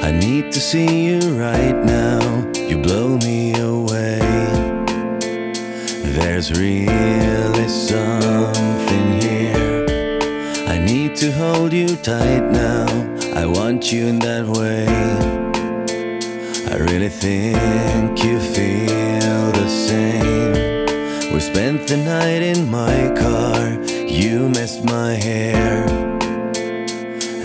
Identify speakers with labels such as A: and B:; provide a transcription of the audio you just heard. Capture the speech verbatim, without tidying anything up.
A: I need to see you right now. You blow me away. There's really something here. I need to hold you tight now. I want you in that way. I really think you feel the same. We spent the night in my car. You messed my hair.